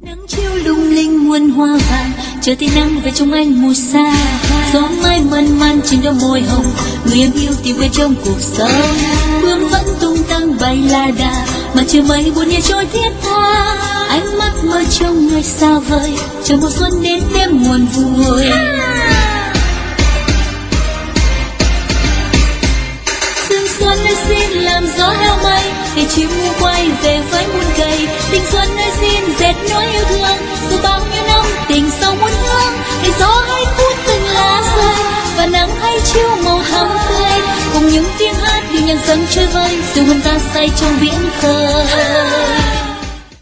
nắng chiều lung linh muôn hoa vàng, chờ tia nắng về trong anh mùa xa. Gió mai mơn man trên đôi môi hồng, người em yêu tìm về trong cuộc sống. Hương vẫn tung tăng bay la đà, mà chiều mây buồn nhẹ trôi thiết tha. Ánh mắt mơ trong ngày xa vời, chờ mùa xuân đến đêm muôn vui. Sương xuân ơi xin làm gió heo mây, để chim muôn quay về với muôn cây. Tình xuân ơi xin dệt nỗi yêu thương, dù bao nhiêu năm tình sâu muôn hương. Để gió hay cuốn từng lá rơi, và nắng hay chiếu màu hồng tươi. Cùng những tiếng hát điệu nhạc dâng trôi vơi, dù hồn ta say trong viễn khơi.